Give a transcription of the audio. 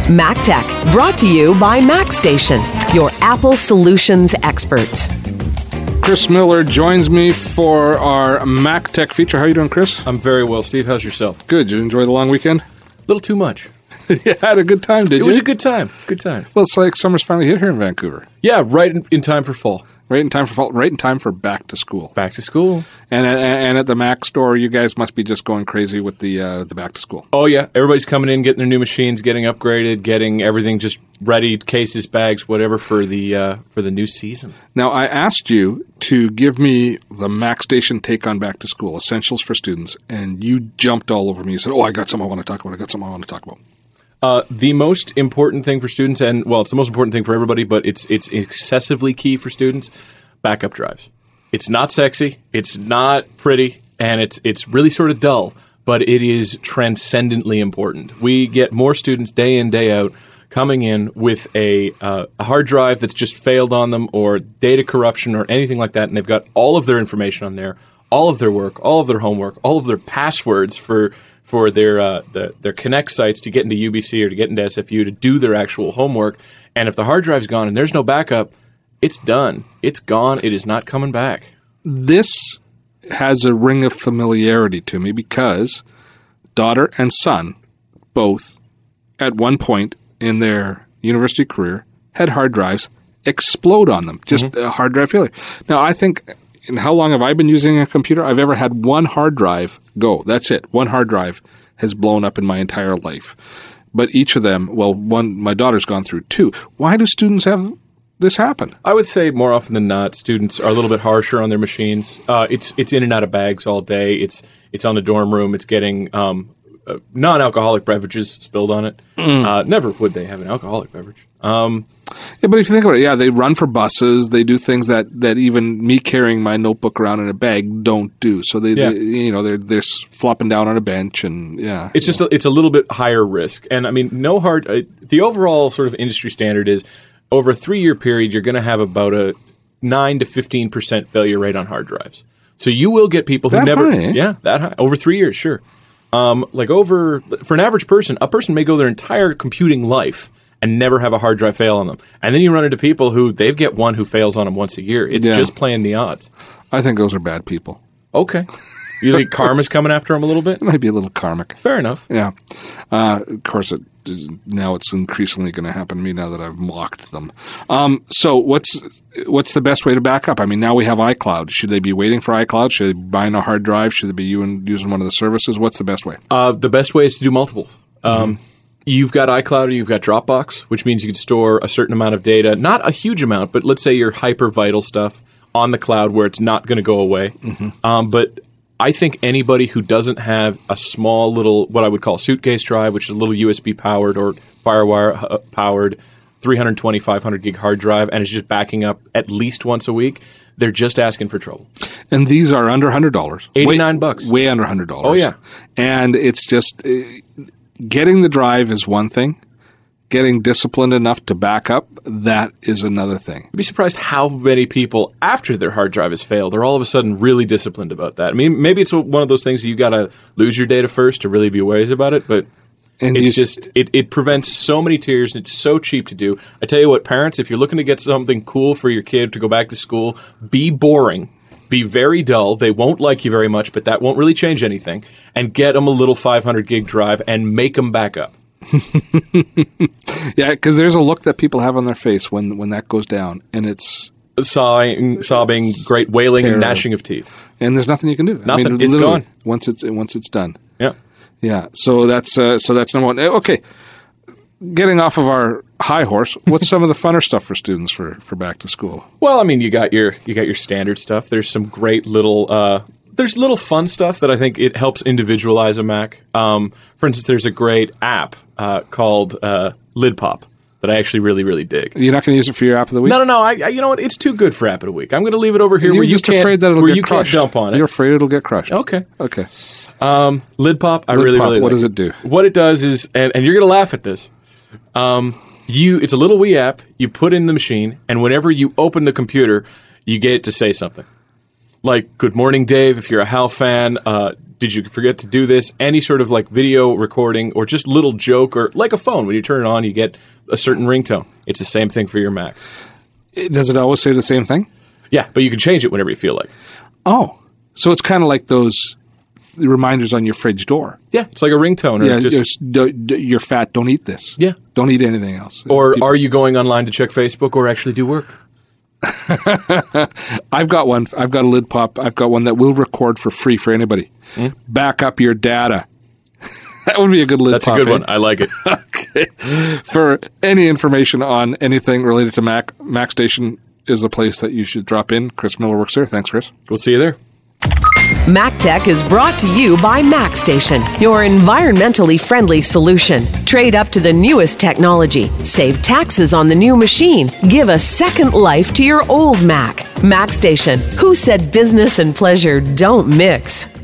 Mac Tech, brought to you by MacStation, your Apple solutions experts. Chris Miller joins me for our Mac Tech feature. How are you doing, Chris? I'm very well. Steve, how's yourself? Good. Did you enjoy the long weekend? A little too much. You had a good time, did you? It was a good time. Good time. Well, it's like summer's finally hit here in Vancouver. Yeah, right in time for fall. Right in time for fall. Right in time for back to school. Back to school. And at the Mac store, you guys must be just going crazy with the back to school. Oh, yeah. Everybody's coming in, getting their new machines, getting upgraded, getting everything just ready, cases, bags, whatever, for the new season. Now, I asked you to give me the MacStation take on back to school, essentials for students, and you jumped all over me. You said, I got something I want to talk about. The most important thing for students, and well, it's the most important thing for everybody, but it's excessively key for students, backup drives. It's not sexy, it's not pretty, and it's really sort of dull, but it is transcendently important. We get more students day in, day out coming in with a hard drive that's just failed on them, or data corruption or anything like that, and they've got all of their information on there, all of their work, all of their homework, all of their passwords for their Connect sites to get into UBC or to get into SFU to do their actual homework. And if the hard drive's gone and there's no backup, it's done. It's gone. It is not coming back. This has a ring of familiarity to me because daughter and son both, at one point in their university career, had hard drives explode on them. Just a hard drive failure. Now, I think... And how long have I been using a computer? I've ever had one hard drive go. That's it. One hard drive has blown up in my entire life. But each of them, my daughter's gone through two. Why do students have this happen? I would say more often than not, students are a little bit harsher on their machines. It's in and out of bags all day. It's on the dorm room. It's getting non-alcoholic beverages spilled on it. Never would they have an alcoholic beverage. But if you think about it, they run for buses. They do things that even me carrying my notebook around in a bag don't do. So they're flopping down on a bench, and it's it's a little bit higher risk. And I mean, the overall sort of industry standard is over a 3-year period, you're going to have about a 9 to 15% failure rate on hard drives. So you will get people who that never, high, eh? That high over 3 years, sure. For an average person, a person may go their entire computing life and never have a hard drive fail on them. And then you run into people who they get one who fails on them once a year. It's just playing the odds. I think those are bad people. Okay. You think karma's coming after them a little bit? It might be a little karmic. Fair enough. Yeah. Of course, now it's increasingly going to happen to me now that I've mocked them. So what's the best way to back up? I mean, now we have iCloud. Should they be waiting for iCloud? Should they be buying a hard drive? Should they be using one of the services? What's the best way? The best way is to do multiples. You've got iCloud or you've got Dropbox, which means you can store a certain amount of data, not a huge amount, but let's say your hyper vital stuff on the cloud where it's not going to go away. But I think anybody who doesn't have a small little, what I would call suitcase drive, which is a little USB powered or FireWire powered 320, 500 gig hard drive, and is just backing up at least once a week, they're just asking for trouble. And these are under $100. $89. Way under $100. Oh, yeah. And it's just... getting the drive is one thing. Getting disciplined enough to back up, that is another thing. You'd be surprised how many people, after their hard drive has failed, are all of a sudden really disciplined about that. I mean, maybe it's one of those things that you got to lose your data first to really be wise about it, but it prevents so many tears, and it's so cheap to do. I tell you what, parents, if you're looking to get something cool for your kid to go back to school, be boring. Be very dull. They won't like you very much, but that won't really change anything. And get them a little 500 gig drive and make them back up. Yeah, because there's a look that people have on their face when that goes down, and it's sobbing, great wailing, and gnashing of teeth. And there's nothing you can do. Nothing. I mean, it's gone once it's done. Yeah, yeah. So that's number one. Okay, getting off of our high horse, what's some of the funner stuff for students for back to school? Well, I mean, you got your standard stuff. There's some great little there's little fun stuff that I think it helps individualize a Mac. For instance, there's a great app called LidPop that I actually really, really dig. You're not going to use it for your app of the week? No. You know what? It's too good for app of the week. I'm going to leave it over here where you can't. Afraid that it'll get crushed. Can't jump on it. You're afraid it'll get crushed. Okay. LidPop. I really like. What does it do? What it does is, and you're going to laugh at this. It's a little wee app. You put in the machine, and whenever you open the computer, you get it to say something. Like, good morning, Dave, if you're a HAL fan. Did you forget to do this? Any sort of like video recording or just little joke or like a phone. When you turn it on, you get a certain ringtone. It's the same thing for your Mac. Does it always say the same thing? Yeah, but you can change it whenever you feel like. Oh, so it's kind of like those reminders on your fridge door. Yeah, it's like a ringtone. Or You're fat, don't eat this. Yeah. Don't eat anything else. Or are you going online to check Facebook or actually do work? I've got one. I've got a lid pop. I've got one that will record for free for anybody. Back up your data. That would be a good lid pop. That's a good one. I like it. Okay. For any information on anything related to Mac, MacStation is the place that you should drop in. Chris Miller works there. Thanks, Chris. We'll see you there. MacTech is brought to you by MacStation, your environmentally friendly solution. Trade up to the newest technology. Save taxes on the new machine. Give a second life to your old Mac. MacStation. Who said business and pleasure don't mix?